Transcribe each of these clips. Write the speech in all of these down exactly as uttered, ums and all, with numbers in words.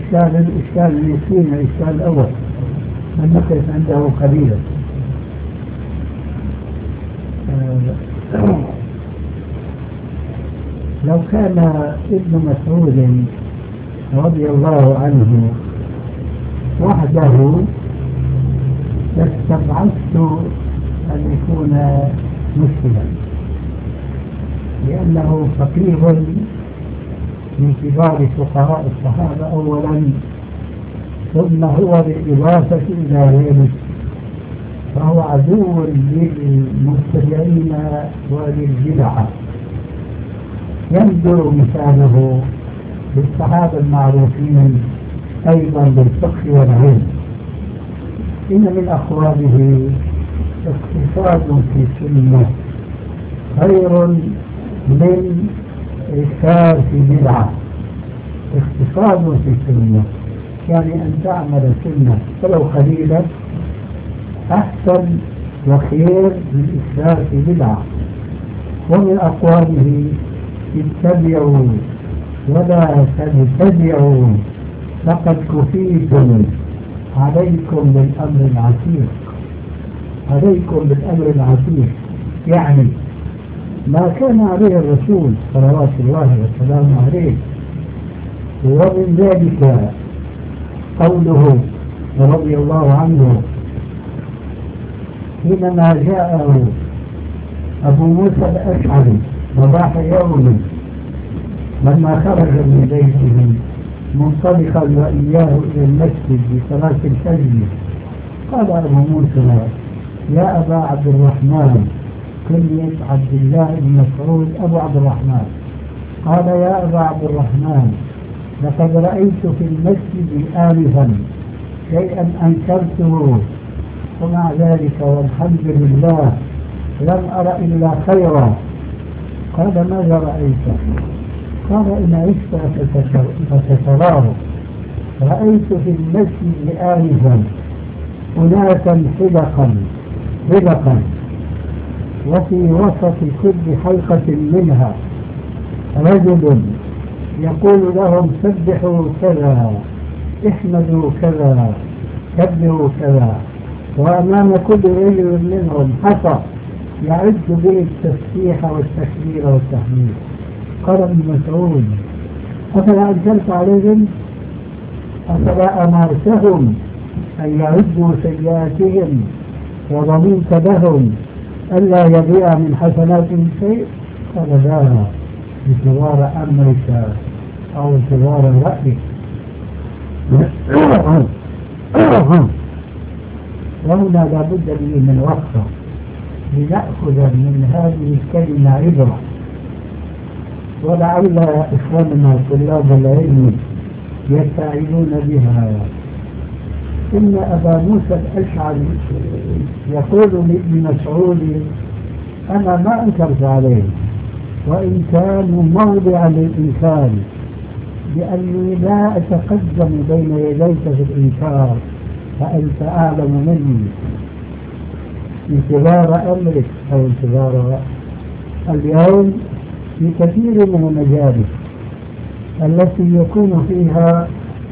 الإشكال الإشكال اليسير الإشكال الأول من نقف عنده قليلا. لو كان ابن مسعود رضي الله عنه وحده لاستبعدت أن يكون مسلما، لأنه فقيه من كبار فقهاء الصحابة أولا، ثم هو بالإضافة إلى ذلك فهو عدو للمبتدعين وللبدعة. يندر مثاله بالصحابة المعروفين أيضا بالفقه والعلم. إن من أقواله اقتصاد في السنة خير من إكثار في بدعة. اقتصاد في السنة يعني أن تعمل سنة ولو قليلا أحسن وخير من إكثار في بدعة. ومن أقواله اتبعوا ولا تبتدعوا فقد كفيتم، عليكم بالأمر العتيق. عليكم بالأمر العتيق يعني ما كان عليه الرسول صلوات الله وسلامه عليه. ومن ذلك قوله رضي الله عنه حينما جاءه أبو موسى الأشعري صباح يوم لما خرج من بيته منطلقا وإياه إلى المسجد بصلاة الفجر، قال أبو موسى يا أبا عبد الرحمن، كنية عبد الله بن مسعود أبو عبد الرحمن، قال يا أبا عبد الرحمن لقد رأيت في المسجد آنفا شيئا أنكرته، ومع ذلك والحمد لله لم أرى إلا خيرا. قال ماذا رأيت؟ قال إن عشت فتتراه. رأيت في المسجد آنفا أناسا حلقا حلقا وفي وسط كل حلقة منها رجل يقول لهم سبحوا كذا، احمدوا كذا، كبروا كذا، وأمام كل رجل منهم حصى يعد به التسبيح والتكبير والتحميد. قال ابن مسعود أفلا أنزلت عليهم؟ أفلا أمرتهم أن يعدوا سيئاتهم وضمنت لهم ألا يضيع من حسناتهم شيء؟ قال لا، انتظار أمرك أو انتظار رأيك. وهنا لابد لي من وقفة لنأخذ من هذه الكلمة عبرة، ولعل إخواننا طلاب العلم يستعينون بها. إن أبا موسى الأشعري يقول لابن مسعود أنا ما أنكرت عليه وإن كانوا موضعا للإنكار، لأني لا أتقدم بين يديك في الإنكار فأنت أعلم مني. انتظار أمرك أو انتظار اليوم في كثير من المجالس التي يكون فيها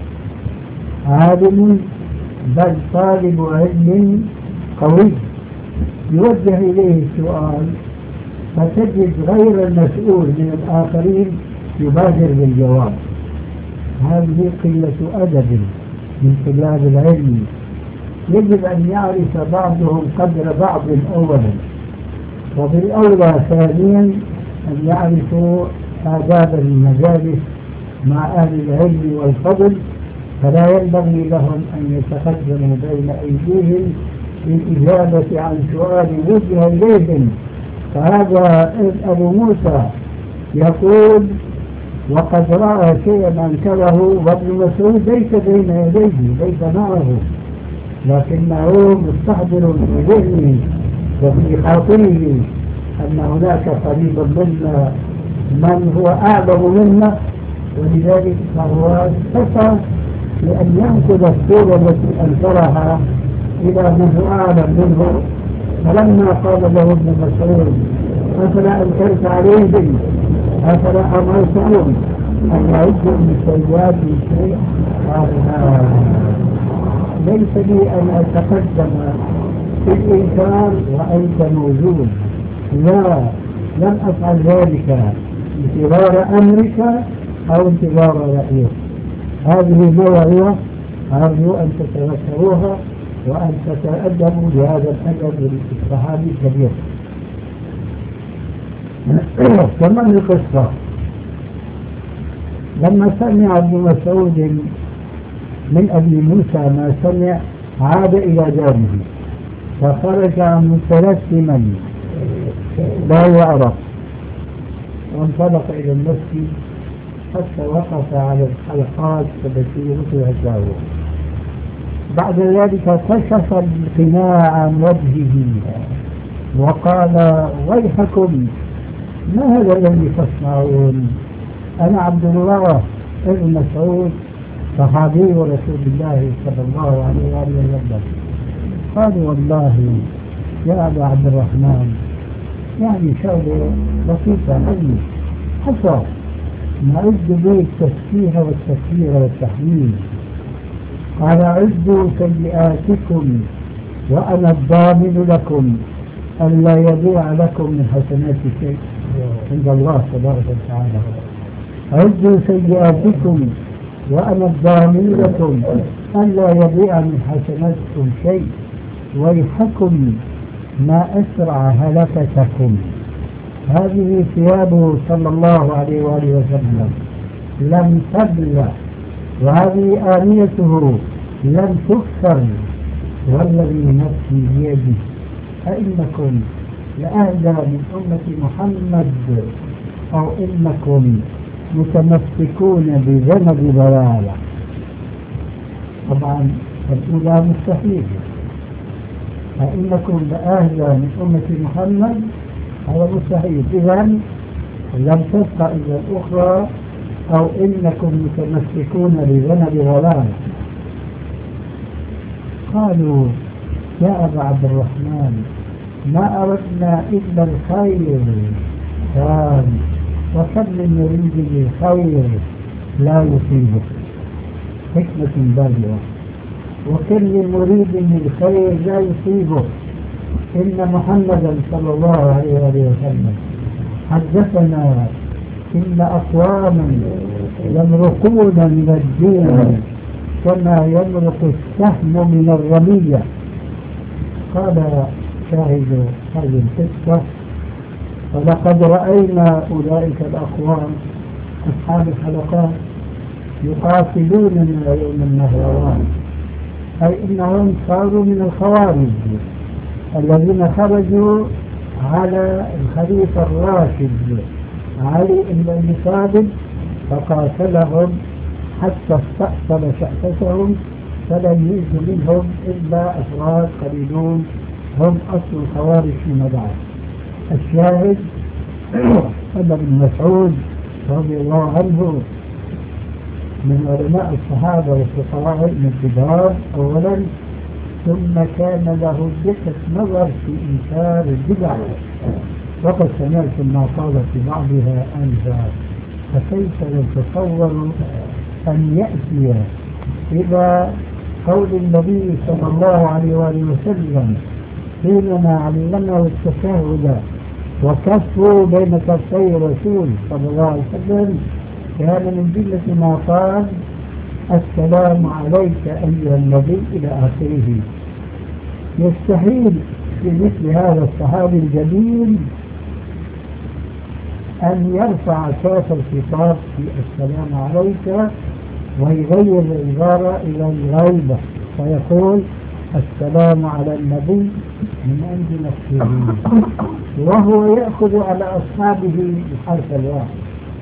عالم بل طالب علم قوي يوجه إليه السؤال، فتجد غير المسؤول من الآخرين يبادر بالجواب. هذه قلة أدب من طلاب العلم. يجب أن يعرف بعضهم قدر بعض أولا، وبالأولى ثانيا أن يعرفوا آداب المجالس مع أهل العلم والفضل، فلا ينبغي لهم أن يتقدموا بين أيديهم للإجابة عن سؤال وجه إليهم. فهذا أبو موسى يقول وقد رأى شيئا أنكره وابن مسعود ليس بين يديه ليس معه، لكنه مستحضر في ذهنه وفي خاطره أن هناك قريبا منا من هو أعلم منا، ولذلك فهو استطاع لأن ينقل الصورة التي أنكرها إلى من هو أعلم منه. فلما قال له ابن مسعود أفلا أنكرت عليهم أفلا أمرتهم أن يعدوا من سيئات شيء، قال لا، ليس لي أن أتقدم في الإنكار وأنت موجود، لا، لم أفعل ذلك انتظار أمرك أو انتظار رأيك. هذه موعظة أرجو أن تتذكروها وأن تتأدبوا بهذا الأدب الصحابي الكبير. كمان القصة لما سمع ابن مسعود من أبي موسى ما سمع عاد إلى داره فخرج متلثما لا يعرف وانطلق إلى المسجد حتى وقف على الحلقات التي رفعت. بعد ذلك كشف القناع عن وجهه وقال ويحكم ما هذا الذي تصنعون؟ أنا عبد الله ابن مسعود صحابي رسول الله صلى الله عليه وآله وسلم. قالوا والله يا أبا عبد الرحمن يعني شغلة بسيطة أوي، حصل نعد به التسبيح والتكبير والتحميد. قال عدوا سيئاتكم وأنا الضامن لكم ألا يضيع لكم من حسنات شيء عند الله تبارك وتعالى. عدوا سيئاتكم وأنا الضامن لكم ألا يضيع من حسناتكم شيء ويحكم ما أسرع هلكتكم. هذه ثيابه صلى الله عليه وآله وسلم لم تبلى وهذه آنيته لم تكسر والذي نفسي بيده أئنكم لأهدى من أمة محمد أو إنكم متمسكون بذنب ضلالة. طبعا الأولى مستحيل، أئنكم لأهدى من أمة محمد هذا مستحيل، إذن لم تبقى إلا الأخرى أو إنكم متمسكون بذنب ضلالة. قالوا يا أبا عبد الرحمن ما أردنا إلا الخير. قال وكم من يريد بالخير لا يصيبه، حكمة بالغة، وكم من مريد بالخير لا يصيبه. إن محمدا صلى الله عليه وسلم حدثنا إن أقواما يمرقون من الدين كما يمرق السهم من الرمية. قال شاهد هذه القصة ولقد رأينا أولئك الأقوام أصحاب الحلقات يقاتلوننا يوم النهروان، أي إنهم صاروا من الخوارج الذين خرجوا على الخليفة الراشد علي بن أبي طالب فقاتلهم حتى استأصل شأفتهم فلم يجد منهم إلا أفراد قليلون هم أصل الخوارج فيما بعد. الشاهد أن ابن مسعود رضي الله عنه من علماء الصحابة والفقهاء من الكبار أولا، ثم كان له دقة نظر في إنكار البدع، وقد سمعت ما قال في بعضها أنفا، فكيف يتصور أن يأتي إلى قول النبي صلى الله عليه وآله وسلم حينما علمه التشهد وكفوا بين كفي رسول صلى الله عليه وسلم كان من جملة ما قال السلام عليك أيها النبي إلى آخره. يستحيل في مثل هذا الصحابي الجليل أن يرفع كاف الخطاب في السلام عليك ويغير العبارة إلى الغيبة فيقول السلام على النبي من عند نفسه، وهو يأخذ على أصحابه بحرف الواحد.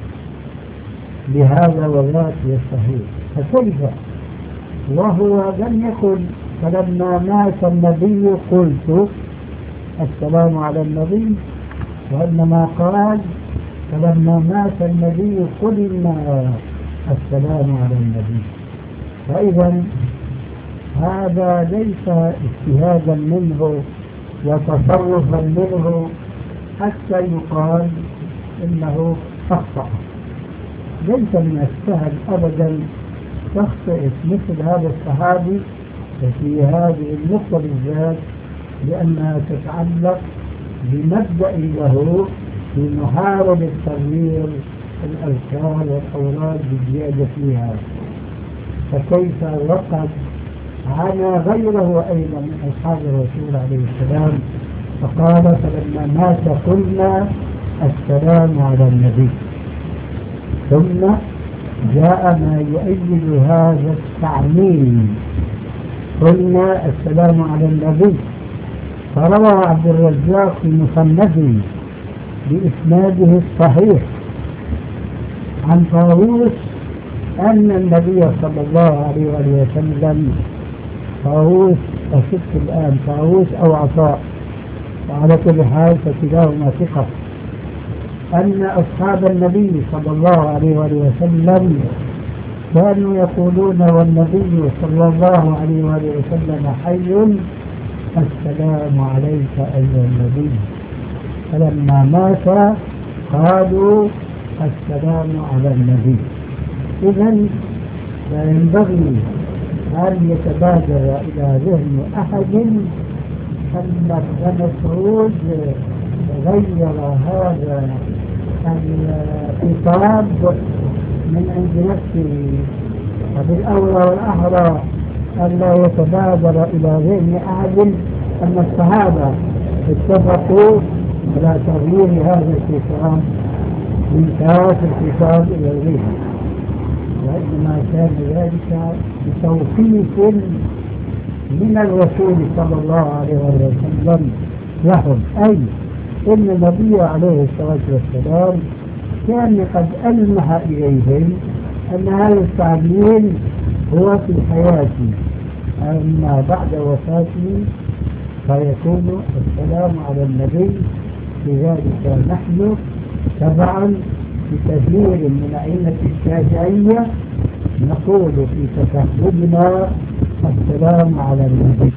بهذا وذاك يستحيل، فكيف وهو لم يقل فلما مات النبي قلت السلام على النبي، وإنما قال فلما مات النبي قلنا السلام على النبي. فإذا هذا ليس اجتهادا منه وتصرفا منه حتى يقال إنه أخطأ. ليس من السهل أبدا تخطئ مثل هذا الصحابي في هذه النقطة بالذات، لأنها تتعلق بمبدأ له في محاولة تغيير الأذكار والأوراد بالزيادة فيها. فكيف وقد عانى غيره أيضا من أصحاب الرسول عليه السلام، فقال فلما مات قلنا السلام على النبي. ثم جاء ما يؤيد هذا التعميم، قلنا السلام على النبي. فروى عبد الرزاق في مصنفه بإسناده الصحيح عن طاووس أن النبي صلى الله عليه وسلم، طاووس أشك الآن طاووس أو عطاء، وعلى كل حال فكلاهما ثقة، أن أصحاب النبي صلى الله عليه وسلم كانوا يقولون والنبي صلى الله عليه وسلم حي السلام عليك أيها النبي. فلما مات قالوا السلام على النبي. إذن فينبغي أن يتبادر إلى ذهن أحد أن ابن مسعود غير هذا الخطاب من عند نفسه، وبالأولى والأحرى أن لا يتبادر إلى ذهن أحد أن الصحابة اتفقوا على تغيير هذا الخطاب من كاف الخطاب إلى غيره، وإنما كان ذلك بتوقيف من الرسول صلى الله عليه وسلم لهم، أي إن النبي عليه الصلاة والسلام كان قد ألمح إليهم أن هذا التعليل هو في الحياة، أما بعد وفاته فيكون السلام على النبي. لذلك نحن تبعا بكثير من أئمة الشافعية نقول في تشهدنا السلام على النبي،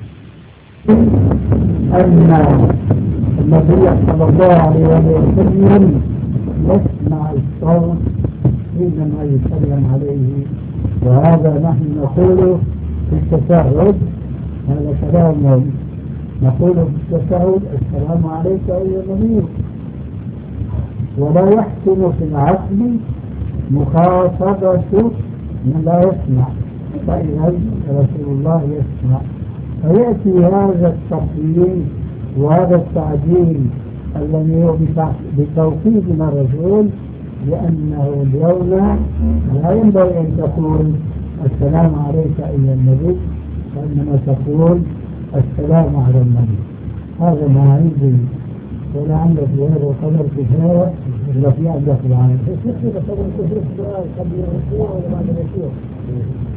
أن النبي صلى الله عليه وسلم يسمع الصوت حينما يسلم عليه، وهذا نحن نقوله في التشهد، هذا كلام نقوله في التشهد السلام عليك أيها النبي. ولا يحسن في العقل مخاطبة من لا يسمع، فإذا رسول الله يسمع، فيأتي هذا التقييم وهذا التعديل الذي هو بتوقيف من الرسول، لأنه اليوم لا ينبغي أن تقول السلام عليك أيها النبي، وإنما تقول السلام على النبي. هذا ما عندي، ولا عندك في هذا القدر كفاية، ولا في عندك العالم.